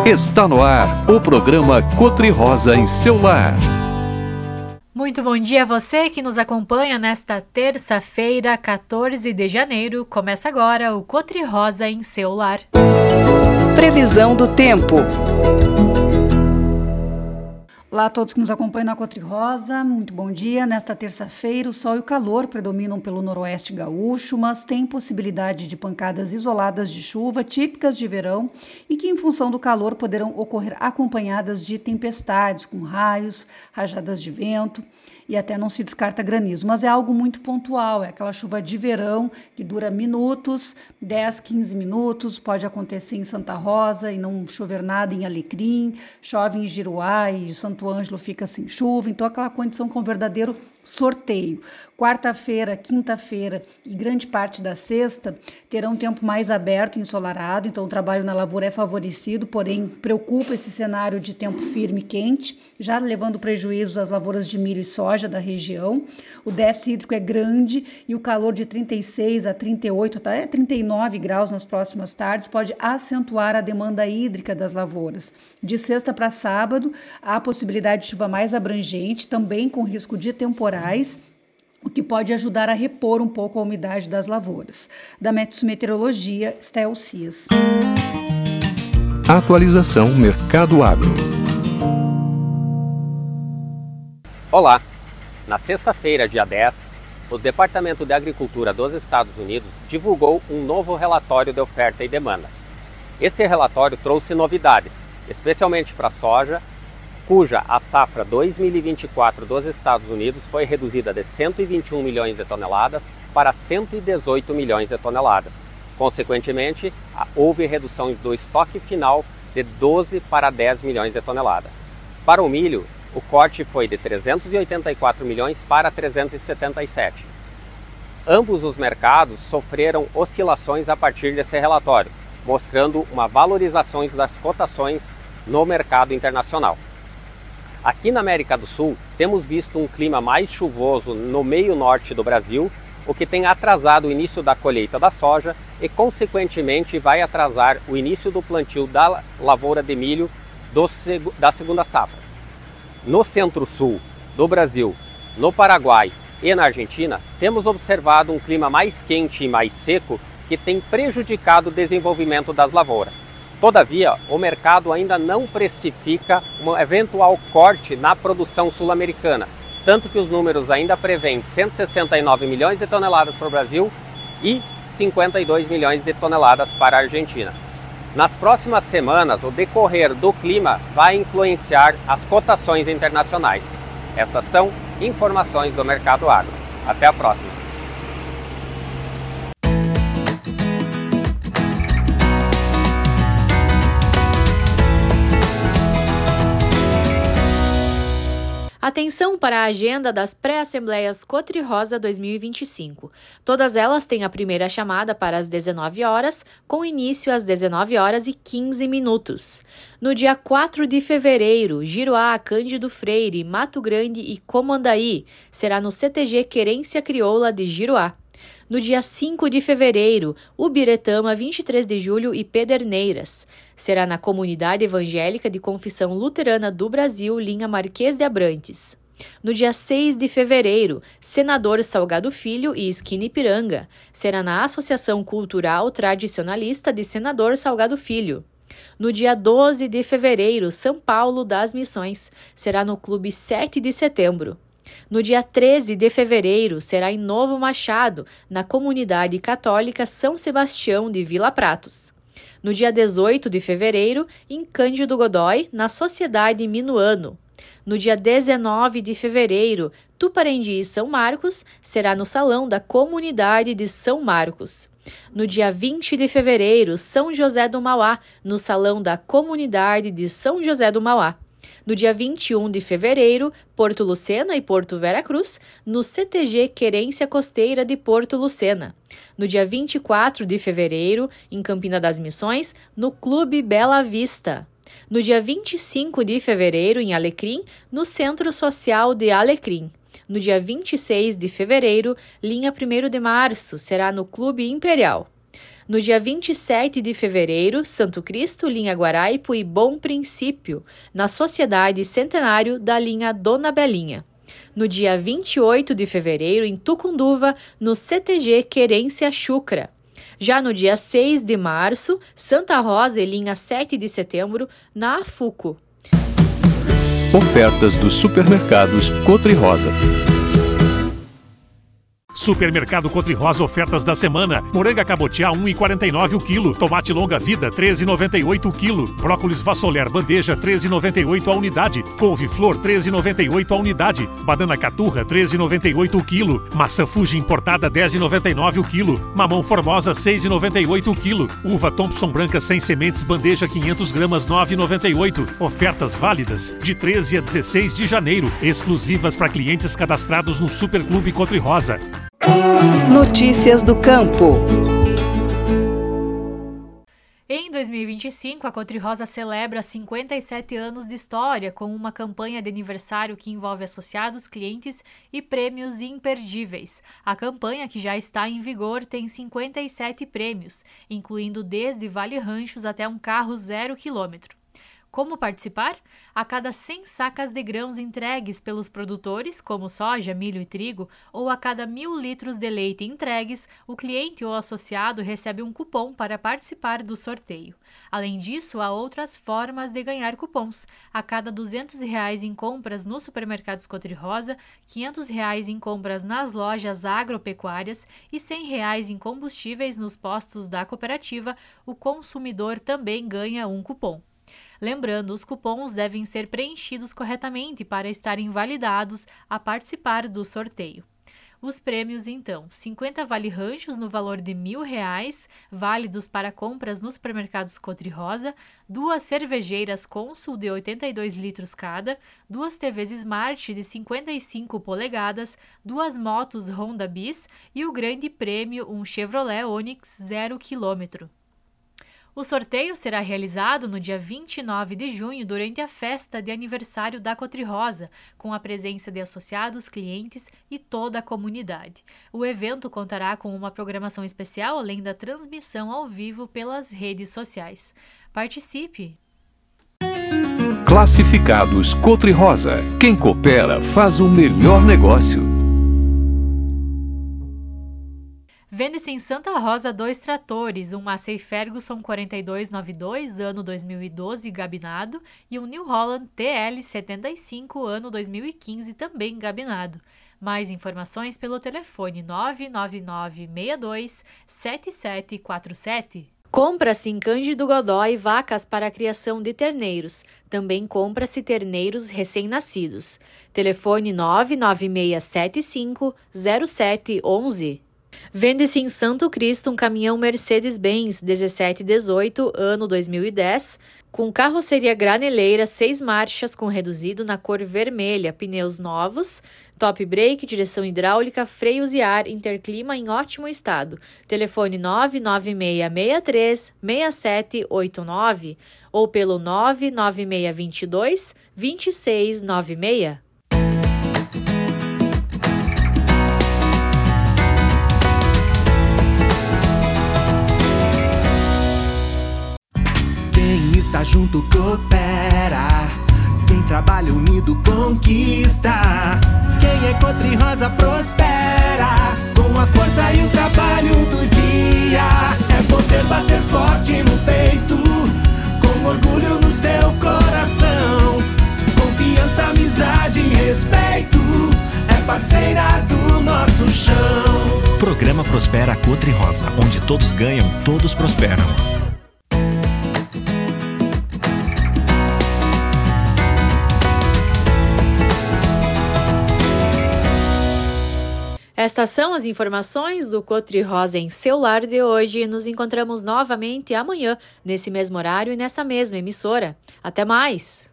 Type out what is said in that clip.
Está no ar o programa Cotri-Rosa em seu lar. Muito bom dia a você que nos acompanha nesta terça-feira, 14 de janeiro. Começa agora o Cotri-Rosa em seu lar. Previsão do tempo. Olá a todos que nos acompanham na Cotri-Rosa, muito bom dia. Nesta terça-feira, o sol e o calor predominam pelo noroeste gaúcho, mas tem possibilidade de pancadas isoladas de chuva, típicas de verão, e que, em função do calor, poderão ocorrer acompanhadas de tempestades, com raios, rajadas de vento, e até não se descarta granizo. Mas é algo muito pontual, é aquela chuva de verão que dura minutos, 10, 15 minutos, pode acontecer em Santa Rosa e não chover nada em Alecrim, chove em Giruá e Santo Ângelo fica sem chuva, então aquela condição com verdadeiro sorteio. Quarta-feira, quinta-feira e grande parte da sexta terão um tempo mais aberto e ensolarado, então o trabalho na lavoura é favorecido, porém preocupa esse cenário de tempo firme e quente, já levando prejuízos às lavouras de milho e soja da região. O déficit hídrico é grande e o calor de 36 a 38, até 39 graus nas próximas tardes pode acentuar a demanda hídrica das lavouras. De sexta para sábado, há a possibilidade de chuva mais abrangente, também com risco de temporais, o que pode ajudar a repor um pouco a umidade das lavouras. Da Meteorologia, Estel Cias. Atualização Mercado Agro. Olá! Na sexta-feira, dia 10, o Departamento de Agricultura dos Estados Unidos divulgou um novo relatório de oferta e demanda. Este relatório trouxe novidades, especialmente para a soja, cuja a safra 2024 dos Estados Unidos foi reduzida de 121 milhões de toneladas para 118 milhões de toneladas. Consequentemente, houve redução do estoque final de 12 para 10 milhões de toneladas. Para o milho, o corte foi de 384 milhões para 377. Ambos os mercados sofreram oscilações a partir desse relatório, mostrando uma valorização das cotações no mercado internacional. Aqui na América do Sul, temos visto um clima mais chuvoso no meio norte do Brasil, o que tem atrasado o início da colheita da soja e, consequentemente, vai atrasar o início do plantio da lavoura de milho da segunda safra. No centro-sul do Brasil, no Paraguai e na Argentina, temos observado um clima mais quente e mais seco que tem prejudicado o desenvolvimento das lavouras. Todavia, o mercado ainda não precifica um eventual corte na produção sul-americana, tanto que os números ainda prevêem 169 milhões de toneladas para o Brasil e 52 milhões de toneladas para a Argentina. Nas próximas semanas, o decorrer do clima vai influenciar as cotações internacionais. Estas são informações do Mercado Agro. Até a próxima! Atenção para a agenda das pré-assembleias Cotri-Rosa 2025. Todas elas têm a primeira chamada para as 19 horas, com início às 19 horas e 15 minutos. No dia 4 de fevereiro, Giruá, Cândido Freire, Mato Grande e Comandaí será no CTG Querência Crioula de Giruá. No dia 5 de fevereiro, Ubiretama, 23 de julho e Pederneiras. Será na Comunidade Evangélica de Confissão Luterana do Brasil, linha Marquês de Abrantes. No dia 6 de fevereiro, Senador Salgado Filho e Esquina Ipiranga. Será na Associação Cultural Tradicionalista de Senador Salgado Filho. No dia 12 de fevereiro, São Paulo das Missões. Será no Clube 7 de Setembro. No dia 13 de fevereiro, será em Novo Machado, na Comunidade Católica São Sebastião de Vila Pratos. No dia 18 de fevereiro, em Cândido Godói, na Sociedade Minuano. No dia 19 de fevereiro, Tuparendi e São Marcos, será no Salão da Comunidade de São Marcos. No dia 20 de fevereiro, São José do Mauá, no Salão da Comunidade de São José do Mauá. No dia 21 de fevereiro, Porto Lucena e Porto Vera Cruz, no CTG Querência Costeira de Porto Lucena. No dia 24 de fevereiro, em Campina das Missões, no Clube Bela Vista. No dia 25 de fevereiro, em Alecrim, no Centro Social de Alecrim. No dia 26 de fevereiro, linha 1º de março, será no Clube Imperial. No dia 27 de fevereiro, Santo Cristo, linha Guaraipo e Bom Princípio, na Sociedade Centenário da linha Dona Belinha. No dia 28 de fevereiro, em Tucunduva, no CTG Querência Chucra. Já no dia 6 de março, Santa Rosa e linha 7 de setembro, na Afuco. Ofertas dos supermercados Cotri-Rosa. Supermercado Cotri-Rosa, ofertas da semana. Moranga cabotiá 1,49 o quilo. Tomate longa vida 13,98 o quilo. Brócolis vassoler bandeja 13,98 a unidade. Couve-flor 13,98 a unidade. Banana caturra 13,98 o quilo. Maçã Fuji importada 10,99 o quilo. Mamão formosa 6,98 o quilo. Uva Thompson branca sem sementes bandeja 500 gramas 9,98. Ofertas válidas de 13 a 16 de janeiro. Exclusivas para clientes cadastrados no Superclube Cotri-Rosa. Notícias do campo. Em 2025, a Cotri-Rosa celebra 57 anos de história com uma campanha de aniversário que envolve associados, clientes e prêmios imperdíveis. A campanha, que já está em vigor, tem 57 prêmios, incluindo desde Vale Ranchos até um carro 0 km. Como participar? A cada 100 sacas de grãos entregues pelos produtores, como soja, milho e trigo, ou a cada 1.000 litros de leite entregues, o cliente ou associado recebe um cupom para participar do sorteio. Além disso, há outras formas de ganhar cupons. A cada R$ 200 em compras nos supermercados Cotri-Rosa, R$ 500 em compras nas lojas agropecuárias e R$ 100 em combustíveis nos postos da cooperativa, o consumidor também ganha um cupom. Lembrando, os cupons devem ser preenchidos corretamente para estarem validados a participar do sorteio. Os prêmios, então: 50 Vale Ranchos no valor de R$ 1.000, válidos para compras nos supermercados Cotri-Rosa, 2 cervejeiras Consul de 82 litros cada, 2 TVs Smart de 55 polegadas, 2 motos Honda Bis e o grande prêmio, um Chevrolet Onix 0 km. O sorteio será realizado no dia 29 de junho durante a festa de aniversário da Cotri-Rosa, com a presença de associados, clientes e toda a comunidade. O evento contará com uma programação especial, além da transmissão ao vivo pelas redes sociais. Participe! Classificados Cotri-Rosa. Quem coopera faz o melhor negócio. Vende-se em Santa Rosa 2 tratores, um Massey Ferguson 4292, ano 2012, gabinado, e um New Holland TL 75, ano 2015, também gabinado. Mais informações pelo telefone 999627747. Compra-se em Cândido Godói vacas para a criação de terneiros. Também compra-se terneiros recém-nascidos. Telefone 996750711. Vende-se em Santo Cristo um caminhão Mercedes-Benz 1718, ano 2010, com carroceria graneleira 6 marchas com reduzido na cor vermelha, pneus novos, top brake, direção hidráulica, freios e ar, interclima em ótimo estado. Telefone 99663-6789 ou pelo 99622-2696. Está junto, coopera. Quem trabalha unido conquista. Quem é Cotri-Rosa prospera. Com a força e o trabalho do dia. É poder bater forte no peito. Com orgulho no seu coração. Confiança, amizade e respeito. É parceira do nosso chão. Programa Prospera Cotri-Rosa, onde todos ganham, todos prosperam. Estas são as informações do Cotri-Rosa em seu lar de hoje. Nos encontramos novamente amanhã, nesse mesmo horário e nessa mesma emissora. Até mais!